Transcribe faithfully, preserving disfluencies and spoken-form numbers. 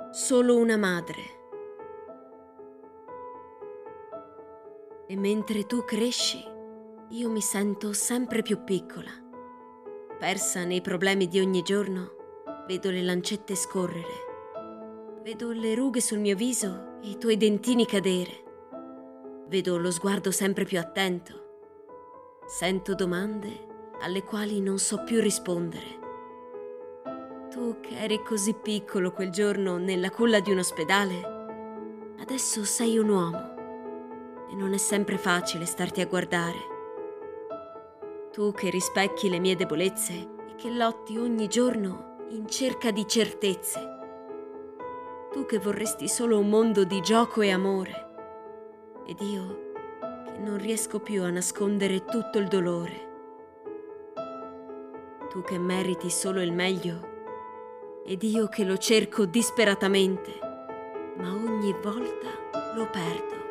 solo una madre. E mentre tu cresci, io mi sento sempre più piccola. Persa nei problemi di ogni giorno, vedo le lancette scorrere. Vedo le rughe sul mio viso e i tuoi dentini cadere. Vedo lo sguardo sempre più attento. Sento domande alle quali non so più rispondere. Tu che eri così piccolo quel giorno nella culla di un ospedale, adesso sei un uomo e non è sempre facile starti a guardare. Tu che rispecchi le mie debolezze e che lotti ogni giorno in cerca di certezze. Tu che vorresti solo un mondo di gioco e amore. Ed io che non riesco più a nascondere tutto il dolore. Tu che meriti solo il meglio ed io che lo cerco disperatamente, ma ogni volta lo perdo.